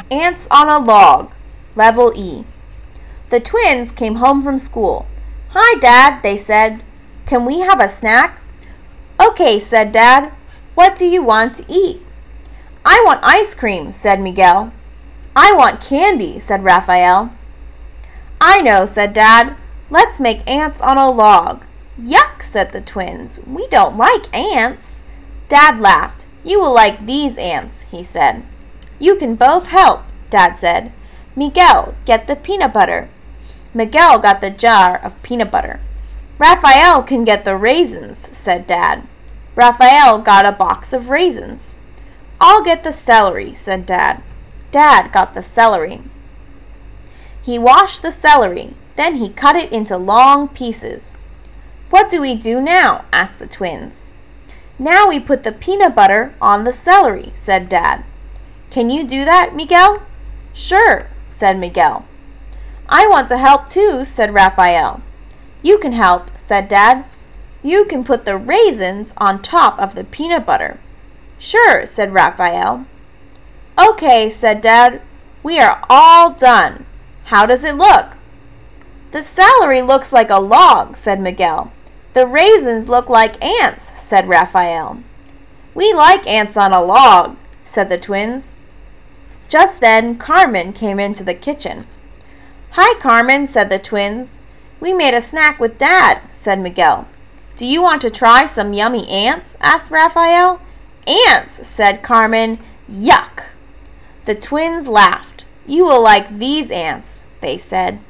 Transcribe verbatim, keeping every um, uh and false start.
Ants on a Log, Level E. The twins came home from school. "Hi, Dad," they said. "Can we have a snack?" "Okay," said Dad. "What do you want to eat?" "I want ice cream," said Miguel. "I want candy," said Raphael. "I know," said Dad. "Let's make ants on a log." "Yuck," said the twins. "We don't like ants." Dad laughed. "You will like these ants," he said. "You can both help," Dad said. "Miguel, get the peanut butter." Miguel got the jar of peanut butter. "Raphael can get the raisins," said Dad. Raphael got a box of raisins. "I'll get the celery," said Dad. Dad got the celery. He washed the celery, then he cut it into long pieces. "What do we do now?" asked the twins. "Now we put the peanut butter on the celery," said Dad. "Can you do that, Miguel?" "Sure," said Miguel. "I want to help too," said Raphael. "You can help," said Dad. "You can put the raisins on top of the peanut butter." "Sure," said Raphael. "Okay," said Dad. "We are all done. How does it look?" "The celery looks like a log," said Miguel. "The raisins look like ants," said Raphael. "We like ants on a log," said the twins. Just then Carmen came into the kitchen. "Hi, Carmen," said the twins. "We made a snack with Dad," said Miguel. "Do you want to try some yummy ants?" asked Raphael. "Ants," said Carmen. "Yuck!" The twins laughed. "You will like these ants," they said.